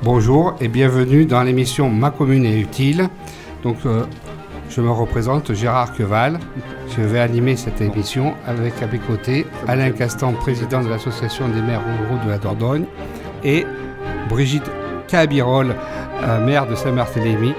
Bonjour et bienvenue dans l'émission Ma commune est utile. Donc, je me représente Gérard Queval. Je vais animer cette émission avec à mes côtés Alain Castan, président de l'association des maires ruraux de la Dordogne, et Brigitte Cabirol, maire de Saint-Barthélemy.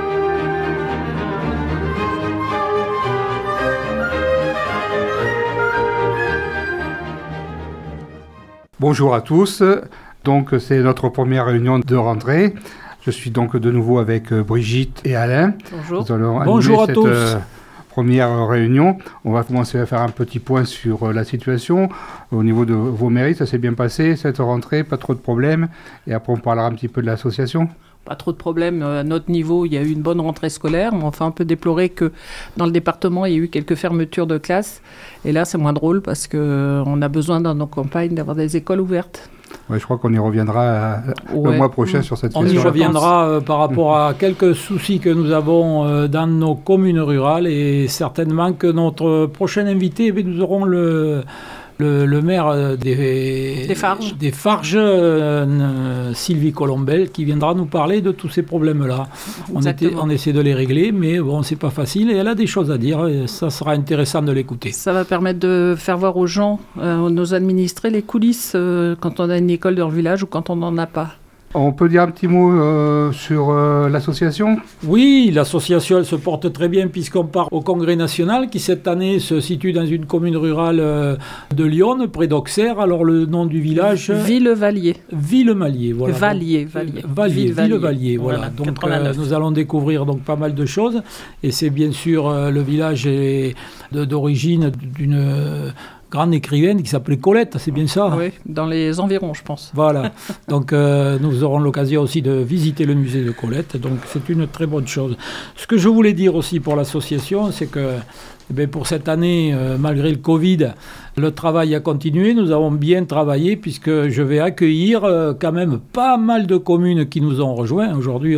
Bonjour à tous. Donc, c'est notre première réunion de rentrée. Je suis donc de nouveau avec Brigitte et Alain. Bonjour. Nous allons Bonjour à cette tous. Première réunion. On va commencer à faire un petit point sur la situation. Au niveau de vos mairies, ça s'est bien passé cette rentrée, pas trop de problèmes. Et après, on parlera un petit peu de l'association. Pas trop de problèmes. À notre niveau, il y a eu une bonne rentrée scolaire. On fait un peu déplorer que dans le département, il y a eu quelques fermetures de classes. Et là, c'est moins drôle parce qu'on a besoin dans nos campagnes d'avoir des écoles ouvertes. Ouais, je crois qu'on y reviendra le mois prochain sur cette question. On y reviendra par rapport à quelques soucis que nous avons dans nos communes rurales et certainement que notre prochain invité, nous aurons le maire des Farges, Sylvie Colombel, qui viendra nous parler de tous ces problèmes-là. On essaie de les régler, mais bon, c'est pas facile et elle a des choses à dire et ça sera intéressant de l'écouter. Ça va permettre de faire voir aux gens, nos administrés, les coulisses quand on a une école de leur village ou quand on n'en a pas. On peut dire un petit mot sur l'association ? Oui, l'association elle se porte très bien puisqu'on part au Congrès national qui cette année se situe dans une commune rurale de Lyon, près d'Auxerre. Alors le nom du village... Villevallier. Villevallier, voilà. Villevallier, voilà. Donc nous allons découvrir donc pas mal de choses. Et c'est bien sûr le village est d'origine d'une... grande écrivaine qui s'appelait Colette, c'est bien ça ? Oui, dans les environs, je pense. Voilà, donc nous aurons l'occasion aussi de visiter le musée de Colette, donc c'est une très bonne chose. Ce que je voulais dire aussi pour l'association, c'est que pour cette année, malgré le Covid, le travail a continué, nous avons bien travaillé puisque je vais accueillir quand même pas mal de communes qui nous ont rejoints. Aujourd'hui,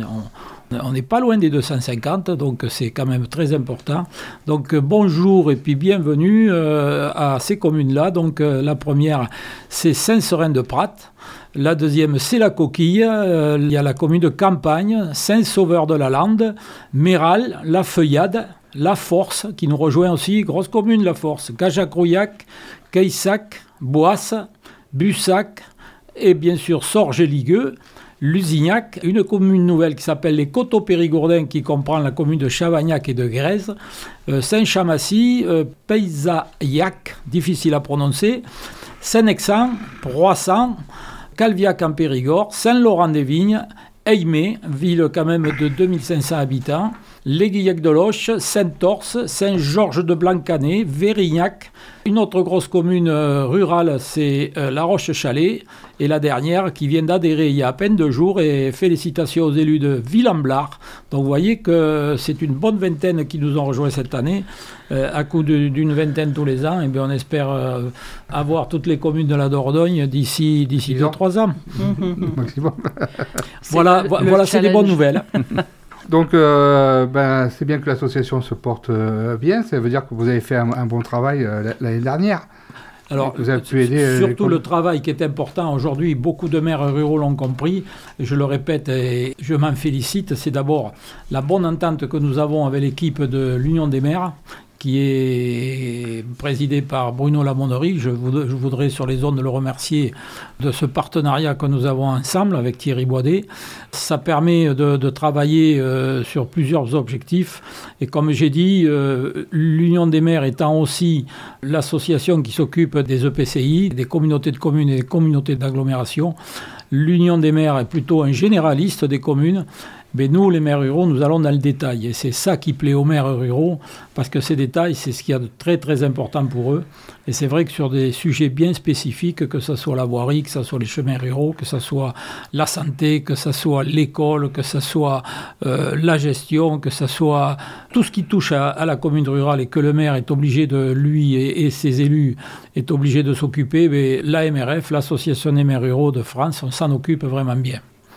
on n'est pas loin des 250, donc c'est quand même très important. Donc bonjour et puis bienvenue à ces communes-là. Donc la première, c'est Saint-Seurin-de-Prat. La deuxième, c'est la Coquille. Il y a la commune de Campagne, Saint-Sauveur-de-la-Lande, Méral, La Feuillade, La Force, qui nous rejoint aussi, grosse commune La Force, Gajac-Rouillac, Caissac, Boisse, Bussac et bien sûr Sorges-et-Ligueux. Lusignac, une commune nouvelle qui s'appelle les Coteaux-Périgourdins, qui comprend la commune de Chavagnac et de Grèze, Saint-Chamassis, Paysayac, difficile à prononcer, Saint-Nexan, Proissant, Calviac en Périgord, Saint-Laurent-des-Vignes, Aimé, ville quand même de 2500 habitants, l'Aiguillac-de-Loche, Saint-Orse, Saint-Georges-de-Blancanet, Vérignac. Une autre grosse commune rurale, c'est La Roche-Chalais. Et la dernière qui vient d'adhérer il y a à peine 2 jours. Et félicitations aux élus de Villamblard. Donc vous voyez que c'est une bonne vingtaine qui nous ont rejoints cette année. À coup d'une vingtaine tous les ans. Et bien on espère avoir toutes les communes de la Dordogne d'ici 2-3 ans. Maximum. Voilà, c'est des bonnes nouvelles. Donc, c'est bien que l'association se porte bien. Ça veut dire que vous avez fait un bon travail l'année dernière. Alors, vous avez pu aider surtout le travail qui est important. Aujourd'hui, beaucoup de maires ruraux l'ont compris. Je le répète et je m'en félicite. C'est d'abord la bonne entente que nous avons avec l'équipe de l'Union des maires, qui est présidé par Bruno Lamonnerie. Je voudrais sur les ondes le remercier de ce partenariat que nous avons ensemble avec Thierry Boidet. Ça permet de travailler sur plusieurs objectifs. Et comme j'ai dit, l'Union des maires étant aussi l'association qui s'occupe des EPCI, des communautés de communes et des communautés d'agglomération, l'Union des maires est plutôt un généraliste des communes. Mais nous, les maires ruraux, nous allons dans le détail. Et c'est ça qui plaît aux maires ruraux, parce que ces détails, c'est ce qu'il y a de très, très important pour eux. Et c'est vrai que sur des sujets bien spécifiques, que ce soit la voirie, que ce soit les chemins ruraux, que ce soit la santé, que ce soit l'école, que ce soit la gestion, que ce soit tout ce qui touche à la commune rurale et que le maire est obligé de, lui et ses élus, est obligé de s'occuper, mais l'AMRF, l'Association des maires ruraux de France, on s'en occupe vraiment bien.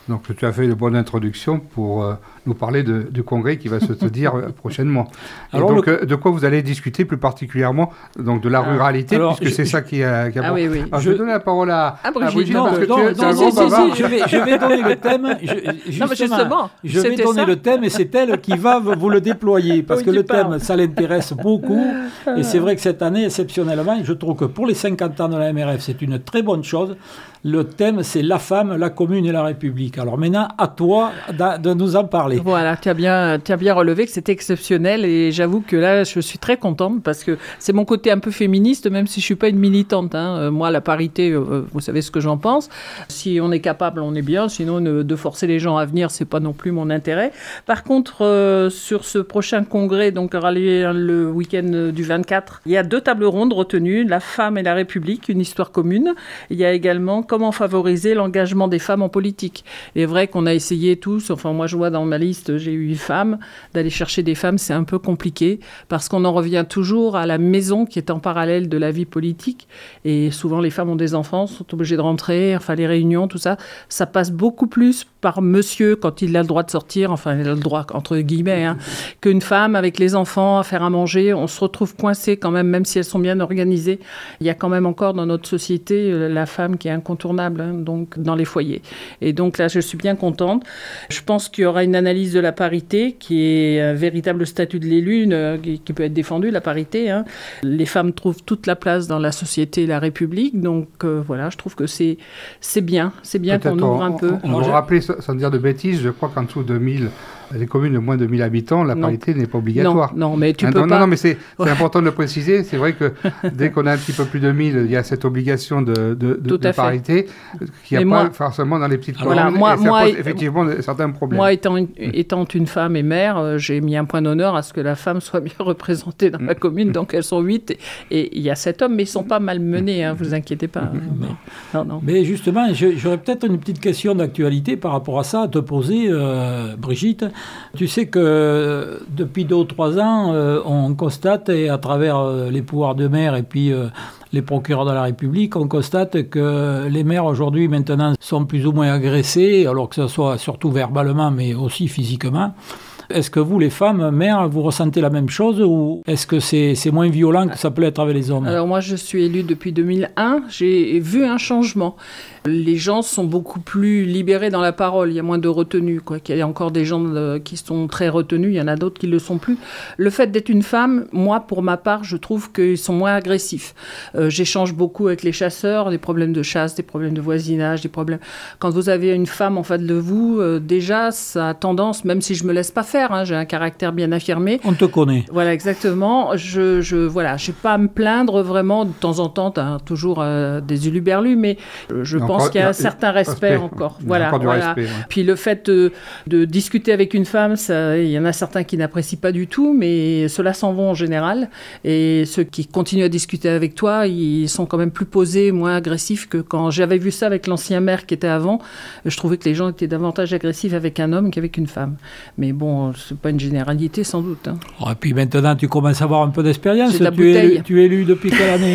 Donc tu as fait une bonne introduction pour nous parler du congrès qui va se tenir prochainement. Alors, donc, de quoi vous allez discuter plus particulièrement, donc de la ruralité, puisque c'est ça qui a... oui. Alors, je vais donner la parole à Brigitte, parce que tu es un gros bavard. Je vais donner le thème. Justement, je vais donner le thème et c'est elle qui va vous le déployer, parce que le thème, ça l'intéresse beaucoup. Et c'est vrai que cette année, exceptionnellement, je trouve que pour les 50 ans de la MRF, c'est une très bonne chose. Le thème, c'est la femme, la commune et la République. Alors maintenant, à toi de nous en parler. Voilà, tu as bien relevé que c'était exceptionnel et j'avoue que là, je suis très contente parce que c'est mon côté un peu féministe, même si je ne suis pas une militante. Moi, la parité, vous savez ce que j'en pense. Si on est capable, on est bien. Sinon, de forcer les gens à venir, ce n'est pas non plus mon intérêt. Par contre, sur ce prochain congrès, donc aura lieu le week-end du 24, il y a 2 tables rondes retenues, la femme et la République, une histoire commune. Il y a également comment favoriser l'engagement des femmes en politique. Il est vrai qu'on a essayé tous, enfin moi je vois dans ma liste, j'ai 8 femmes, d'aller chercher des femmes, c'est un peu compliqué parce qu'on en revient toujours à la maison qui est en parallèle de la vie politique et souvent les femmes ont des enfants, sont obligées de rentrer, enfin les réunions, tout ça, ça passe beaucoup plus par monsieur quand il a le droit de sortir, enfin il a le droit entre guillemets, qu'une femme avec les enfants à faire à manger, on se retrouve coincé quand même si elles sont bien organisées. Il y a quand même encore dans notre société la femme qui est incontournable donc dans les foyers. Et donc là, je suis bien contente. Je pense qu'il y aura une analyse de la parité qui est un véritable statut de l'élu qui peut être défendu, la parité. Les femmes trouvent toute la place dans la société et la République. Donc voilà, je trouve que c'est bien. C'est bien qu'on ouvre un peu. On va rappeler, sans dire de bêtises, je crois qu'en dessous de 1000... Les communes de moins de 1000 habitants, la parité n'est pas obligatoire. Non, mais tu peux pas... Non, mais c'est important de le préciser. C'est vrai que dès qu'on a un petit peu plus de 1000, il y a cette obligation de parité qui n'y a pas forcément dans les petites communes. Voilà, ça pose effectivement certains problèmes. Moi, étant une femme et mère, j'ai mis un point d'honneur à ce que la femme soit bien représentée dans ma commune. Donc, elles sont 8 et il y a 7 hommes, mais ils ne sont pas malmenés, vous inquiétez pas. Non. Mais justement, j'aurais peut-être une petite question d'actualité par rapport à ça à te poser, Brigitte. Tu sais que depuis 2 ou 3 ans, on constate, et à travers les pouvoirs de maire et puis les procureurs de la République, on constate que les maires aujourd'hui maintenant sont plus ou moins agressés, alors que ce soit surtout verbalement mais aussi physiquement. Est-ce que vous, les femmes, mères, vous ressentez la même chose ou est-ce que c'est moins violent que ça peut être avec les hommes ? Alors moi, je suis élue depuis 2001. J'ai vu un changement. Les gens sont beaucoup plus libérés dans la parole. Il y a moins de retenue. Il y a encore des gens qui sont très retenus. Il y en a d'autres qui ne le sont plus. Le fait d'être une femme, moi, pour ma part, je trouve qu'ils sont moins agressifs. J'échange beaucoup avec les chasseurs, des problèmes de chasse, des problèmes de voisinage, des problèmes... Quand vous avez une femme en face de vous, déjà, ça a tendance, même si je ne me laisse pas faire, j'ai un caractère bien affirmé. On te connaît. Voilà, exactement. Voilà, je n'ai pas à me plaindre vraiment. De temps en temps, tu as toujours des huluberlus, mais je pense qu'il y a un certain respect encore. Voilà. Respect, ouais. Puis le fait de discuter avec une femme, il y en a certains qui n'apprécient pas du tout, mais ceux-là s'en vont en général. Et ceux qui continuent à discuter avec toi, ils sont quand même plus posés, moins agressifs que quand j'avais vu ça avec l'ancien maire qui était avant. Je trouvais que les gens étaient davantage agressifs avec un homme qu'avec une femme. Mais bon, c'est pas une généralité sans doute. Et puis maintenant, tu commences à avoir un peu d'expérience. J'ai de la bouteille. Tu es élu depuis quelle année ?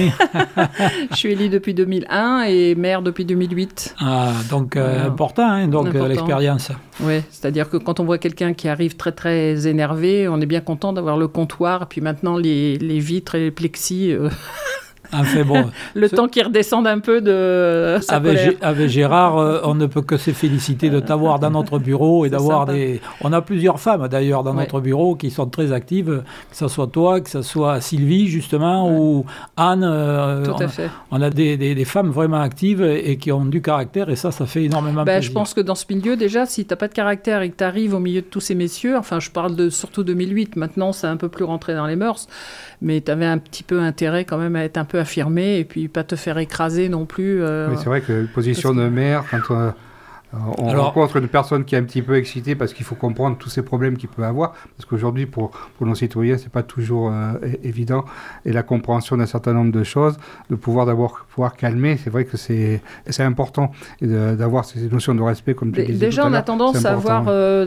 Je suis élu depuis 2001 et maire depuis 2008. Ah, donc important, l'expérience. Oui, c'est-à-dire que quand on voit quelqu'un qui arrive très très énervé, on est bien content d'avoir le comptoir. Puis maintenant, les vitres et les plexis... Enfin, bon, temps qu'il redescende un peu de sa colère. Avec Gérard, on ne peut que se féliciter de t'avoir dans notre bureau et d'avoir des... On a plusieurs femmes d'ailleurs dans notre bureau qui sont très actives, que ce soit toi, que ce soit Sylvie justement, ou Anne. Tout à fait. On a des femmes vraiment actives et qui ont du caractère et ça fait énormément plaisir. Je pense que dans ce milieu déjà, si tu n'as pas de caractère et que tu arrives au milieu de tous ces messieurs, enfin je parle surtout 2008, maintenant c'est un peu plus rentré dans les mœurs, mais tu avais un petit peu intérêt quand même à être un peu affirmé et puis pas te faire écraser non plus. Oui, c'est vrai que position de maire, quand on rencontre une personne qui est un petit peu excitée parce qu'il faut comprendre tous ces problèmes qu'il peut avoir, parce qu'aujourd'hui pour nos citoyens c'est pas toujours évident, et la compréhension d'un certain nombre de choses, de pouvoir calmer, c'est vrai que c'est important, et d'avoir ces notions de respect comme tu disais. Déjà on a tendance à avoir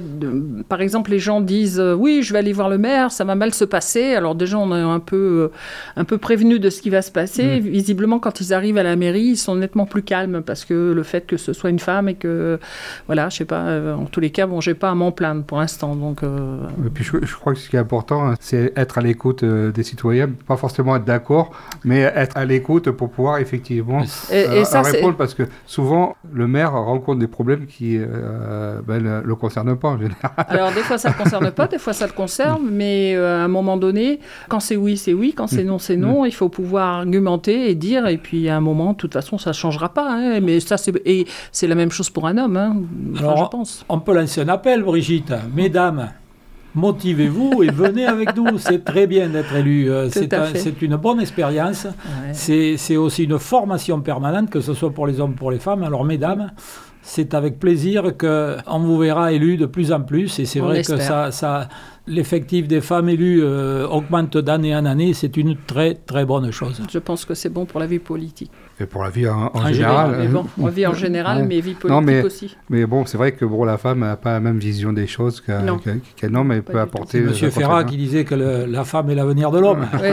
par exemple les gens disent oui je vais aller voir le maire, ça va mal se passer, alors déjà on est un peu prévenu de ce qui va se passer. Visiblement quand ils arrivent à la mairie ils sont nettement plus calmes parce que le fait que ce soit une femme et que voilà, je sais pas, en tous les cas, bon, j'ai pas à m'en plaindre pour l'instant. Donc, Et puis je crois que ce qui est important, c'est être à l'écoute des citoyens, pas forcément être d'accord, mais être à l'écoute pour pouvoir effectivement répondre, parce que souvent le maire rencontre des problèmes qui ne le concernent pas en général. Alors des fois ça ne le concerne pas, des fois ça le concerne, mais à un moment donné, quand c'est oui, quand c'est non, c'est non. Il faut pouvoir argumenter et dire, et puis à un moment, de toute façon, ça ne changera pas. Hein, mais ça, c'est la même chose pour un homme, hein, alors, je pense. On peut lancer un appel, Brigitte. Mesdames, motivez-vous et venez avec nous. C'est très bien d'être élu. C'est une bonne expérience. Ouais. C'est aussi une formation permanente, que ce soit pour les hommes ou pour les femmes. Alors, mesdames, c'est avec plaisir qu'on vous verra élu de plus en plus. Et c'est vrai que l'effectif des femmes élues augmente d'année en année. C'est une très, très bonne chose. Je pense que c'est bon pour la vie politique. Et pour la vie en général. Mais bon, la vie en général, mais vie politique aussi. Mais bon, c'est vrai que la femme n'a pas la même vision des choses qu'un homme. Elle peut apporter... C'est M. Ferrat qui disait que la femme est l'avenir de l'homme. Oui.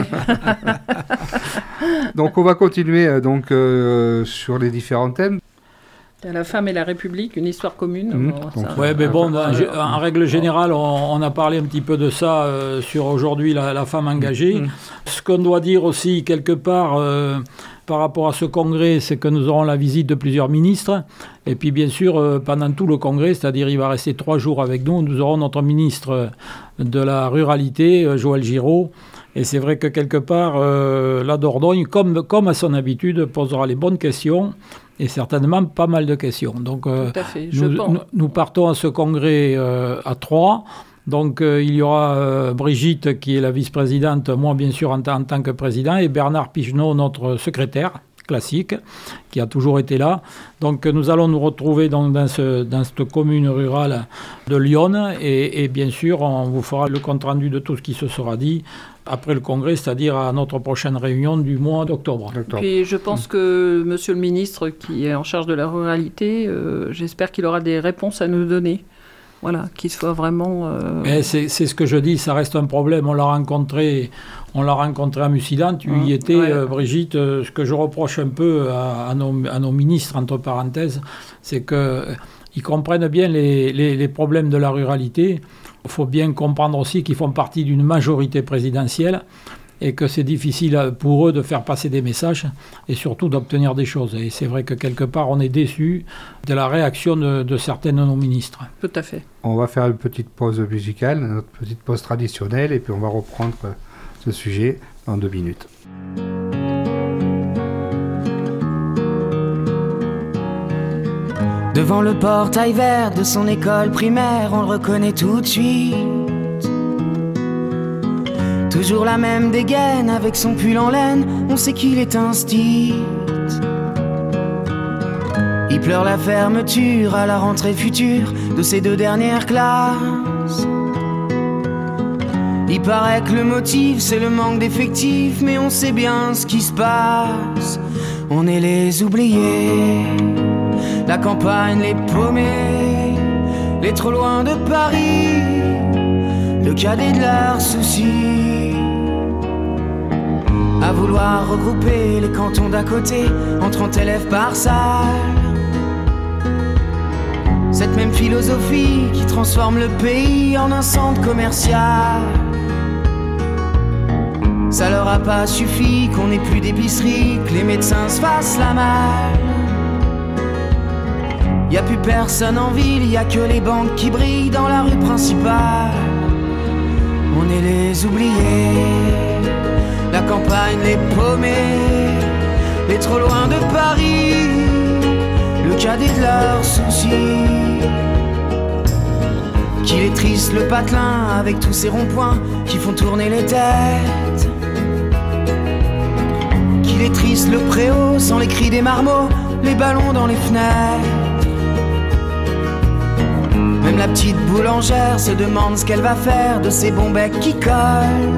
Donc on va continuer sur les différents thèmes. La femme et la République, une histoire commune. En règle générale, on a parlé un petit peu de ça sur aujourd'hui, la femme engagée. Ce qu'on doit dire aussi, quelque part, par rapport à ce congrès, c'est que nous aurons la visite de plusieurs ministres. Et puis, bien sûr, pendant tout le congrès, c'est-à-dire il va rester 3 jours avec nous, nous aurons notre ministre de la Ruralité, Joël Giraud. Et c'est vrai que quelque part, la Dordogne, comme à son habitude, posera les bonnes questions et certainement pas mal de questions. Donc, tout à fait, nous partons à ce congrès à 3. Donc, il y aura Brigitte, qui est la vice-présidente, moi, bien sûr, en tant que président, et Bernard Pigenot, notre secrétaire classique, qui a toujours été là. Donc, nous allons nous retrouver dans cette commune rurale de Lyon, et bien sûr, on vous fera le compte-rendu de tout ce qui se sera dit après le congrès, c'est-à-dire à notre prochaine réunion du mois d'octobre. Puis je pense que monsieur le ministre qui est en charge de la ruralité, j'espère qu'il aura des réponses à nous donner. Voilà, qu'il soit vraiment... C'est ce que je dis, ça reste un problème. On l'a rencontré à Mussidan, tu y étais, Brigitte. Ce que je reproche un peu à nos ministres, entre parenthèses, c'est qu'ils comprennent bien les problèmes de la ruralité. Il faut bien comprendre aussi qu'ils font partie d'une majorité présidentielle et que c'est difficile pour eux de faire passer des messages et surtout d'obtenir des choses. Et c'est vrai que quelque part, on est déçus de la réaction de certains de nos ministres. Tout à fait. On va faire une petite pause musicale, notre petite pause traditionnelle, et puis on va reprendre ce sujet dans 2 minutes. Devant le portail vert de son école primaire, on le reconnaît tout de suite. Toujours la même dégaine avec son pull en laine, on sait qu'il est un stit. Il pleure la fermeture à la rentrée future de ses 2 dernières classes. Il paraît que le motif c'est le manque d'effectifs, mais on sait bien ce qui se passe. On est les oubliés, la campagne, les paumés, les trop loin de Paris, le cadet de leurs soucis. À vouloir regrouper les cantons d'à côté en 30 élèves par salle. Cette même philosophie qui transforme le pays en un centre commercial. Ça leur a pas suffi qu'on ait plus d'épicerie, que les médecins se fassent la malle. Y a plus personne en ville, y a que les banques qui brillent dans la rue principale. On est les oubliés, la campagne, les paumés, les trop loin de Paris, le cadet de leurs soucis. Qu'il est triste le patelin avec tous ces ronds-points qui font tourner les têtes. Qu'il est triste le préau sans les cris des marmots, les ballons dans les fenêtres. Même la petite boulangère se demande ce qu'elle va faire de ces bons becs qui collent.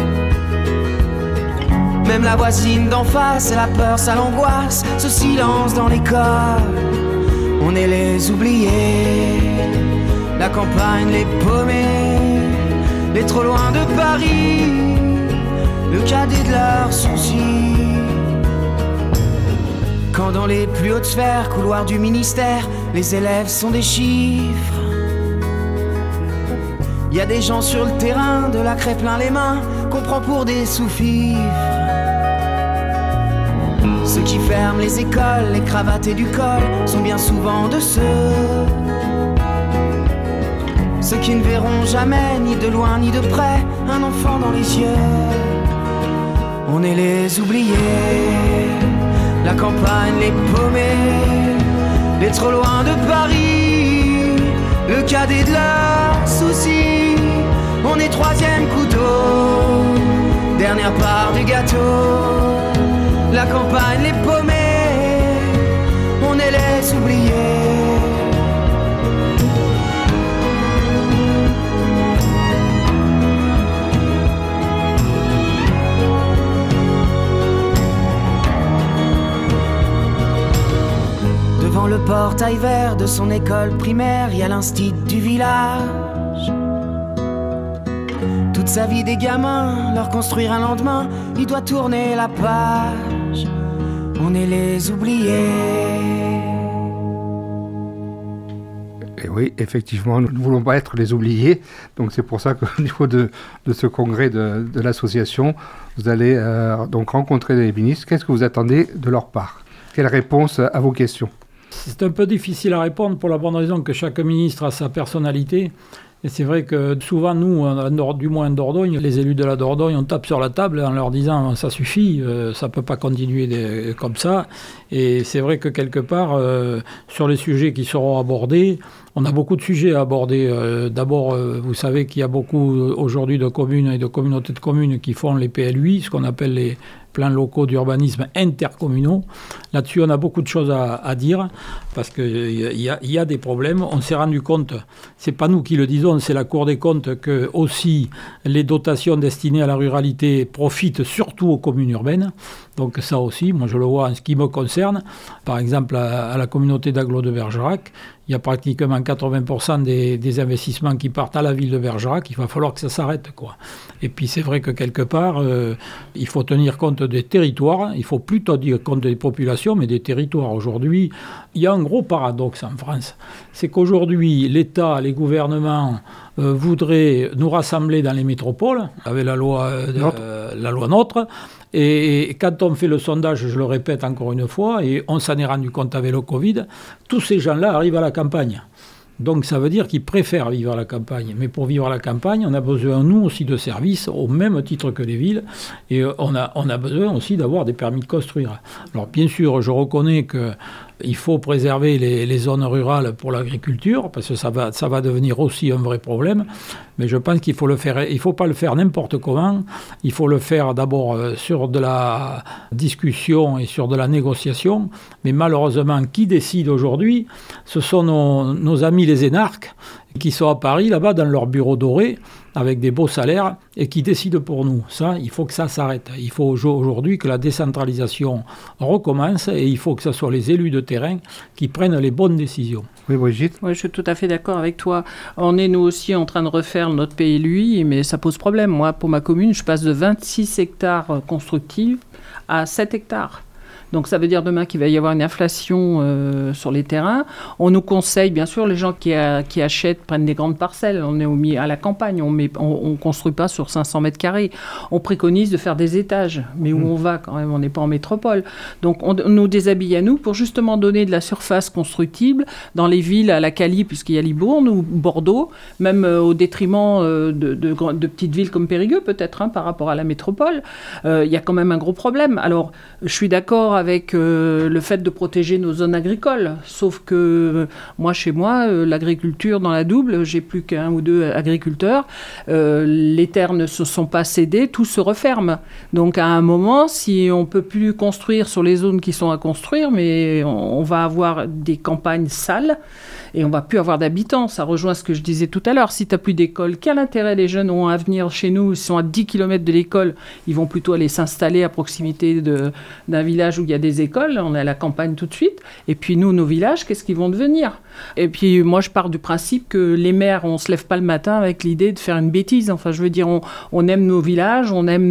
Même la voisine d'en face, elle a peur, ça l'angoisse, ce silence dans l'école. On est les oubliés, la campagne, les paumés, les trop loin de Paris, le cadet de leurs soucis. Quand dans les plus hautes sphères, couloirs du ministère, les élèves sont des chiffres. Y a des gens sur le terrain, de la craie plein les mains, qu'on prend pour des sous-fifres. Ceux qui ferment les écoles, les cravates et du col, sont bien souvent de ceux qui ne verront jamais, ni de loin ni de près, un enfant dans les yeux. On est les oubliés, la campagne, les paumés, les trop loin de Paris, le cadet de leurs soucis. On est troisième couteau, dernière part du gâteau. La campagne, les paumés, on est les oubliés. Devant le portail vert de son école primaire, il y a l'instit du village. Toute sa vie des gamins, leur construire un lendemain, il doit tourner la page. On est les oubliés. Et oui, effectivement, nous ne voulons pas être les oubliés. Donc c'est pour ça qu'au niveau de ce congrès de l'association, vous allez donc rencontrer les ministres. Qu'est-ce que vous attendez de leur part ? Quelle réponse à vos questions ? C'est un peu difficile à répondre pour la bonne raison que chaque ministre a sa personnalité. Et c'est vrai que souvent, nous, du moins en Dordogne, les élus de la Dordogne, on tape sur la table en leur disant « ça suffit, ça ne peut pas continuer comme ça ». Et c'est vrai que quelque part, sur les sujets qui seront abordés, on a beaucoup de sujets à aborder. D'abord, vous savez qu'il y a beaucoup aujourd'hui de communes et de communautés de communes qui font les PLUI, ce qu'on appelle les plans locaux d'urbanisme intercommunaux. Là-dessus, on a beaucoup de choses à dire parce qu'il y a des problèmes. On s'est rendu compte, c'est pas nous qui le disons, c'est la Cour des comptes, que aussi les dotations destinées à la ruralité profitent surtout aux communes urbaines. Donc ça aussi, moi je le vois en ce qui me concerne. Par exemple, à la communauté d'agglo de Bergerac, il y a pratiquement 80% des investissements qui partent à la ville de Bergerac. Il va falloir que ça s'arrête, quoi. Et puis c'est vrai que quelque part, il faut tenir compte des territoires. Il faut plutôt dire compte des populations, mais des territoires. Aujourd'hui, il y a un gros paradoxe en France. C'est qu'aujourd'hui, l'État, les gouvernements voudraient nous rassembler dans les métropoles, avec la loi NOTRe. Et quand on fait le sondage, je le répète encore une fois, et on s'en est rendu compte avec le Covid, tous ces gens-là arrivent à la campagne. Donc ça veut dire qu'ils préfèrent vivre à la campagne. Mais pour vivre à la campagne, on a besoin, nous aussi, de services, au même titre que les villes. Et on a besoin aussi d'avoir des permis de construire. Alors bien sûr, je reconnais qu'il faut préserver les zones rurales pour l'agriculture, parce que ça va devenir aussi un vrai problème. Mais je pense qu'il faut le faire. Il ne faut pas le faire n'importe comment. Il faut le faire d'abord sur de la discussion et sur de la négociation. Mais malheureusement, qui décide aujourd'hui, ce sont nos amis les énarques qui sont à Paris, là-bas, dans leur bureau doré, avec des beaux salaires, et qui décident pour nous. Ça, il faut que ça s'arrête. Il faut aujourd'hui que la décentralisation recommence, et il faut que ce soit les élus de terrain qui prennent les bonnes décisions. Oui, Brigitte ? Oui, je suis tout à fait d'accord avec toi. On est, nous aussi, en train de refaire notre PLUI, mais ça pose problème. Moi, pour ma commune, je passe de 26 hectares constructifs à 7 hectares. Donc ça veut dire demain qu'il va y avoir une inflation sur les terrains. On nous conseille, bien sûr, les gens qui achètent prennent des grandes parcelles. On est à la campagne, on construit pas sur 500 mètres carrés. On préconise de faire des étages, mais où on va quand même, on n'est pas en métropole. Donc on nous déshabille à nous pour justement donner de la surface constructible dans les villes à la Cali, puisqu'il y a Libourne ou Bordeaux, même au détriment de petites villes comme Périgueux peut-être, par rapport à la métropole. Il y a quand même un gros problème. Alors je suis d'accord avec le fait de protéger nos zones agricoles. Sauf que chez moi, l'agriculture dans la Double, j'ai plus qu'un ou deux agriculteurs. Les terres ne se sont pas cédées, tout se referme. Donc à un moment, si on ne peut plus construire sur les zones qui sont à construire, mais on va avoir des campagnes sales et on ne va plus avoir d'habitants. Ça rejoint ce que je disais tout à l'heure. Si tu n'as plus d'école, quel intérêt les jeunes ont à venir chez nous? Ils sont à 10 km de l'école, ils vont plutôt aller s'installer à proximité d'un village où il y a des écoles, on est à la campagne tout de suite. Et puis nous, nos villages, qu'est-ce qu'ils vont devenir ? Et puis moi, je pars du principe que les maires, on se lève pas le matin avec l'idée de faire une bêtise. Enfin, je veux dire, on aime nos villages,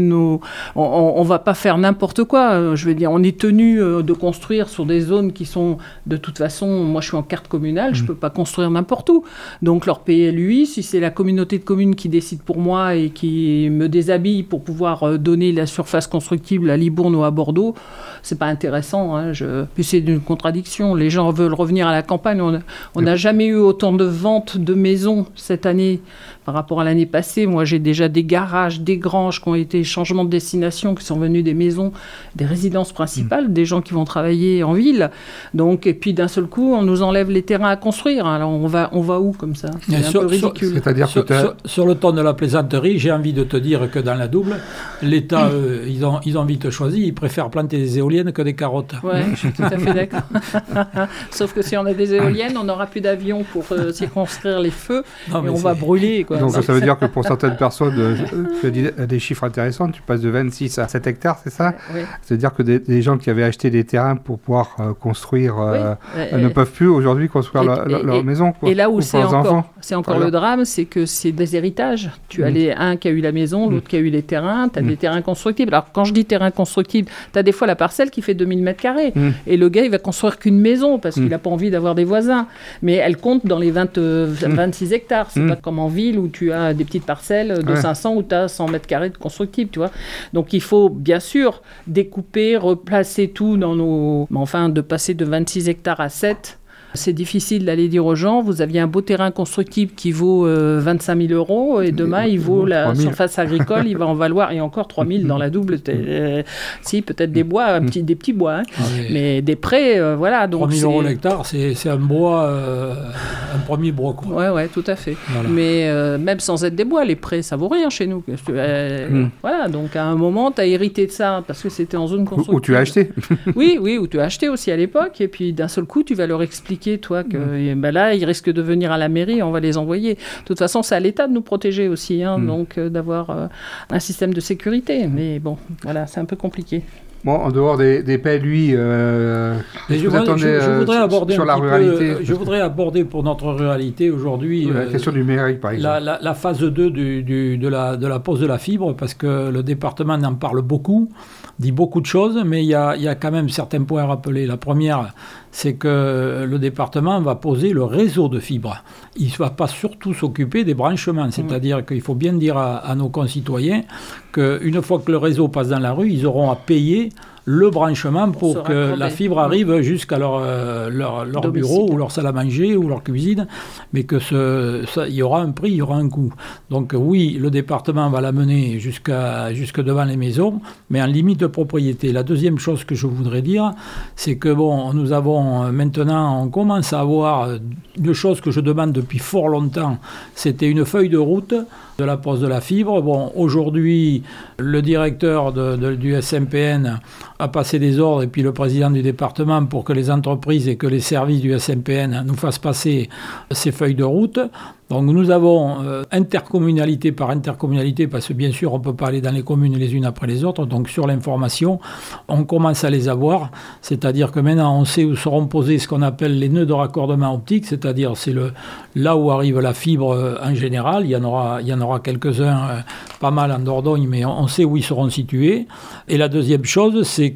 on va pas faire n'importe quoi. Je veux dire, on est tenu de construire sur des zones qui sont, de toute façon, moi je suis en carte communale, je peux pas construire n'importe où. Donc leur PLUI, si c'est la communauté de communes qui décide pour moi et qui me déshabille pour pouvoir donner la surface constructible à Libourne ou à Bordeaux, c'est pas intéressant. Hein. Puis c'est une contradiction. Les gens veulent revenir à la campagne. On n'a jamais eu autant de ventes de maisons cette année par rapport à l'année passée. Moi, j'ai déjà des garages, des granges qui ont été changements de destination, qui sont venus des maisons, des résidences principales, des gens qui vont travailler en ville. Donc, et puis d'un seul coup, on nous enlève les terrains à construire. Alors, on va où comme ça ? C'est un peu ridicule. C'est-à-dire que sur le ton de la plaisanterie, j'ai envie de te dire que dans la Double, l'État, ils ont vite choisi. Ils préfèrent planter des éoliennes que des carottes. Oui, je suis tout à fait d'accord. Sauf que si on a des éoliennes, on n'aura plus d'avions pour circonscrire les feux et on va brûler, quoi. Donc ça veut dire que pour certaines personnes, tu as dit des chiffres intéressants, tu passes de 26 à 7 hectares, c'est ça ? Oui. C'est-à-dire que des gens qui avaient acheté des terrains pour pouvoir construire ne peuvent plus aujourd'hui construire leur maison, quoi. Et là où c'est encore le drame, c'est que c'est des héritages. Tu as un qui a eu la maison, l'autre qui a eu les terrains, tu as des terrains constructibles. Alors quand je dis terrain constructible, tu as des fois la parcelle qui fait 2000 m². Et le gars, il va construire qu'une maison parce qu'il n'a pas envie d'avoir des voisins. Mais elle compte dans les 26 hectares. C'est pas comme en ville où tu as des petites parcelles de 500 où tu as 100 m² de constructible, tu vois. Donc il faut bien sûr découper, replacer tout dans nos... Mais enfin, de passer de 26 hectares à 7... C'est difficile d'aller dire aux gens, vous aviez un beau terrain constructible qui vaut 25 000 euros et demain, il vaut la surface agricole, il va en valoir, et encore 3 000 dans la Double. Si, peut-être des bois, des petits bois, hein. Mais des prés, voilà. 3 000 euros l'hectare, c'est un bois, un premier bois, quoi. Ouais, tout à fait. Voilà. Mais même sans être des bois, les prés, ça vaut rien chez nous. Voilà, donc à un moment, tu as hérité de ça parce que c'était en zone constructive. Ou tu as acheté. Oui, ou tu as acheté aussi à l'époque, et puis d'un seul coup, tu vas leur expliquer toi que là ils risquent de venir à la mairie, on va les envoyer. De toute façon, c'est à l'État de nous protéger aussi, donc d'avoir un système de sécurité, mais bon, voilà, c'est un peu compliqué. Bon, en dehors des PLUI, je voudrais aborder sur la ruralité. Je voudrais aborder pour notre ruralité aujourd'hui la question numérique, par exemple. La phase 2 de la pose de la fibre, parce que le département en parle beaucoup, dit beaucoup de choses, mais il y a quand même certains points à rappeler. La première, c'est que le département va poser le réseau de fibre. Il ne va pas surtout s'occuper des branchements, c'est-à-dire qu'il faut bien dire à nos concitoyens qu'une fois que le réseau passe dans la rue, ils auront à payer le branchement pour que la fibre arrive jusqu'à leur bureau ou leur salle à manger ou leur cuisine, mais que il y aura un prix, il y aura un coût. Donc oui, le département va l'amener jusque devant les maisons, mais en limite de propriété. La deuxième chose que je voudrais dire, c'est que nous avons maintenant, on commence à avoir une chose que je demande depuis fort longtemps, c'était une feuille de route de la pose de la fibre. Bon, aujourd'hui, le directeur du SMPN a passé des ordres, et puis le président du département, pour que les entreprises et que les services du SMPN nous fassent passer ces feuilles de route. Donc nous avons intercommunalité par intercommunalité, parce que bien sûr on ne peut pas aller dans les communes les unes après les autres, donc sur l'information on commence à les avoir, c'est-à-dire que maintenant on sait où seront posés ce qu'on appelle les nœuds de raccordement optique, c'est-à-dire c'est là où arrive la fibre en général, il y en aura quelques-uns, pas mal en Dordogne, mais on sait où ils seront situés. Et la deuxième chose, c'est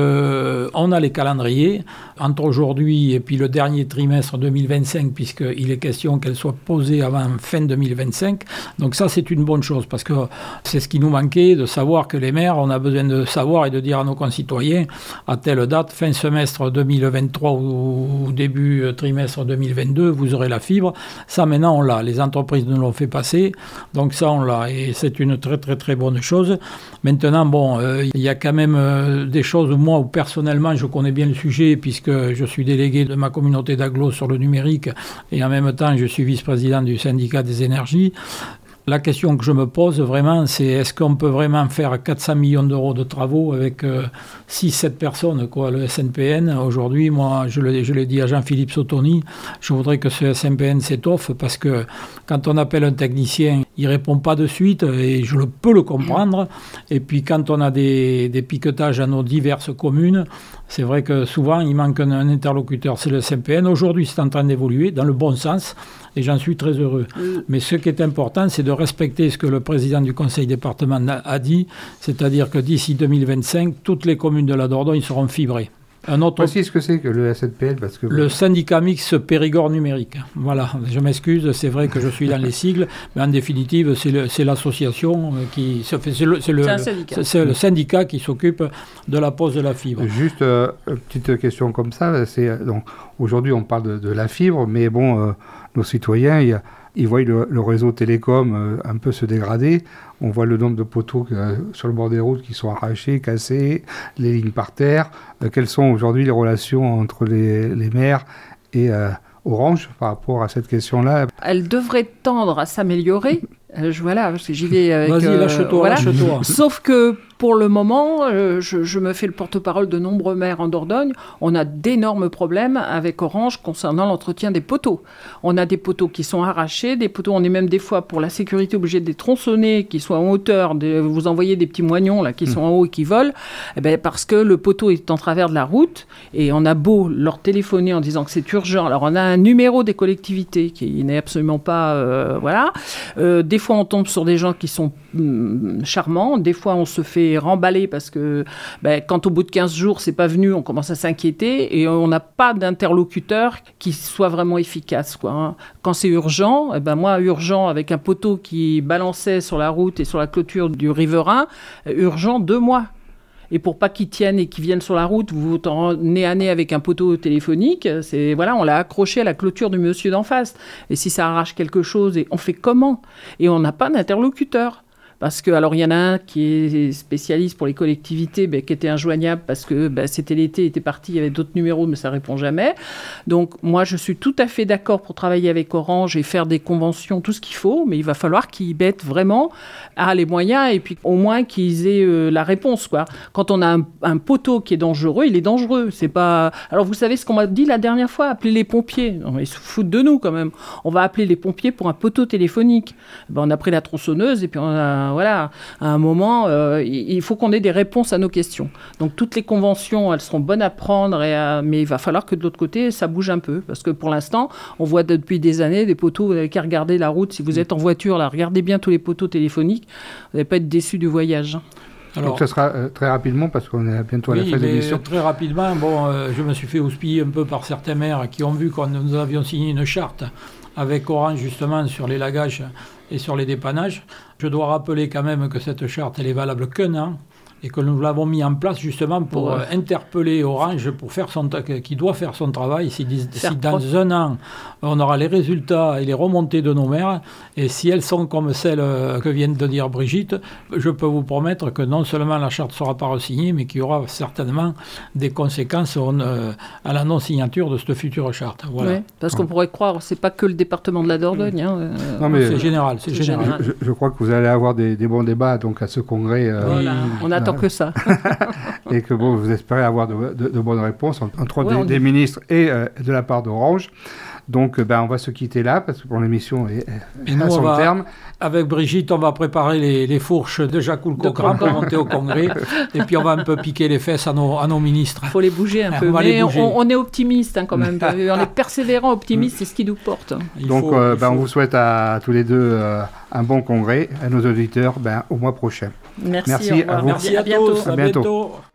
qu'on a les calendriers entre aujourd'hui et puis le dernier trimestre 2025, puisqu'il est question qu'elles soient posées avant fin 2025. Donc ça, c'est une bonne chose, parce que c'est ce qui nous manquait, de savoir que les maires, on a besoin de savoir et de dire à nos concitoyens, à telle date, fin semestre 2023 ou début trimestre 2022, vous aurez la fibre. Ça, maintenant, on l'a. Les entreprises nous l'ont fait passer, donc ça, on l'a. Et c'est une très, très, très bonne chose. Maintenant, il y a quand même des choses, moi, où personnellement, je connais bien le sujet, puisque je suis délégué de ma communauté d'agglos sur le numérique, et en même temps, je suis vice-président du syndicat des énergies. La question que je me pose vraiment, c'est est-ce qu'on peut vraiment faire 400 millions d'euros de travaux avec 6-7 personnes, quoi, le SNPN. Aujourd'hui, moi, je l'ai dit à Jean-Philippe Sottoni, je voudrais que ce SNPN s'étoffe parce que quand on appelle un technicien, il ne répond pas de suite et je peux le comprendre. Et puis quand on a des piquetages à nos diverses communes, c'est vrai que souvent, il manque un interlocuteur, c'est le SNPN. Aujourd'hui, c'est en train d'évoluer dans le bon sens. Et j'en suis très heureux. Mais ce qui est important, c'est de respecter ce que le président du conseil départemental a dit, c'est-à-dire que d'ici 2025, toutes les communes de la Dordogne seront fibrées. Précise ce que c'est que le SNPL parce que... Le syndicat mixte Périgord numérique. Voilà, je m'excuse, c'est vrai que je suis dans les sigles, mais en définitive, c'est l'association qui... C'est le syndicat qui s'occupe de la pose de la fibre. Juste une petite question comme ça, donc, aujourd'hui on parle de la fibre, mais bon, nos citoyens... Ils voient le réseau télécom un peu se dégrader. On voit le nombre de poteaux sur le bord des routes qui sont arrachés, cassés, les lignes par terre. Quelles sont aujourd'hui les relations entre les maires et Orange par rapport à cette question-là? Elle devrait tendre à s'améliorer. Voilà, parce que j'y vais avec... Vas-y, lâche-toi, voilà. lâche-toi. Sauf que pour le moment, je me fais le porte-parole de nombreux maires en Dordogne. On a d'énormes problèmes avec Orange concernant l'entretien des poteaux. On a des poteaux qui sont arrachés, des poteaux, on est même des fois pour la sécurité obligé de les tronçonner, qui soient en hauteur, vous envoyez des petits moignons là, qui sont en haut et qui volent, parce que le poteau est en travers de la route et on a beau leur téléphoner en disant que c'est urgent. Alors on a un numéro des collectivités qui n'est absolument pas... des fois on tombe sur des gens qui sont charmants, des fois on se fait remballer parce que quand au bout de 15 jours c'est pas venu, on commence à s'inquiéter et on n'a pas d'interlocuteur qui soit vraiment efficace, quoi, hein. Quand c'est urgent, moi urgent avec un poteau qui balançait sur la route et sur la clôture du riverain, urgent 2 mois. Et pour pas qu'ils tiennent et qu'ils viennent sur la route, vous en nez à nez avec un poteau téléphonique, on l'a accroché à la clôture du monsieur d'en face. Et si ça arrache quelque chose, on fait comment? Et on n'a pas d'interlocuteur. Parce que, alors, il y en a un qui est spécialiste pour les collectivités, qui était injoignable parce que c'était l'été, il était parti, il y avait d'autres numéros, mais ça ne répond jamais. Donc, moi, je suis tout à fait d'accord pour travailler avec Orange et faire des conventions, tout ce qu'il faut, mais il va falloir qu'ils mettent vraiment les moyens et puis au moins qu'ils aient la réponse, quoi. Quand on a un poteau qui est dangereux, il est dangereux. C'est pas... Alors, vous savez ce qu'on m'a dit la dernière fois? Appeler les pompiers. Non, mais ils se foutent de nous, quand même. On va appeler les pompiers pour un poteau téléphonique. On a pris la tronçonneuse et puis on a... Voilà, à un moment, il faut qu'on ait des réponses à nos questions. Donc toutes les conventions, elles seront bonnes à prendre, mais il va falloir que de l'autre côté, ça bouge un peu. Parce que pour l'instant, on voit depuis des années des poteaux, vous n'avez qu'à regarder la route. Si vous êtes en voiture, là, regardez bien tous les poteaux téléphoniques. Vous n'allez pas être déçus du voyage. Alors, donc ça sera très rapidement, parce qu'on est bientôt à la fin de l'émission. Très rapidement, je me suis fait houspiller un peu par certains maires qui ont vu que nous avions signé une charte avec Orange justement sur les lagages et sur les dépannages. Je dois rappeler quand même que cette charte, elle est valable qu'1 an et que nous l'avons mis en place justement pour interpeller Orange qui doit faire son travail. Si dans 1 an, on aura les résultats et les remontées de nos maires, et si elles sont comme celles que vient de dire Brigitte, je peux vous promettre que non seulement la charte ne sera pas re-signée, mais qu'il y aura certainement des conséquences à la non-signature de cette future charte. Voilà. Oui, parce qu'on pourrait croire, c'est pas que le département de la Dordogne. Non, mais c'est général. Je crois que vous allez avoir des bons débats donc, à ce congrès. Voilà. On attend que ça. Et que vous espérez avoir de bonnes réponses entre des ministres et de la part d'Orange. Donc, on va se quitter là, parce que l'émission est à son terme. Avec Brigitte, on va préparer les fourches de Jacques Coulcocran pour monter au congrès. Et puis, on va un peu piquer les fesses à nos ministres. Il faut les bouger un peu. Mais on est optimiste quand même. On est persévérant, optimiste, c'est ce qui nous porte. Donc, on vous souhaite à tous les deux un bon congrès. À nos auditeurs, au mois prochain. Merci à vous. Merci à tous. À bientôt.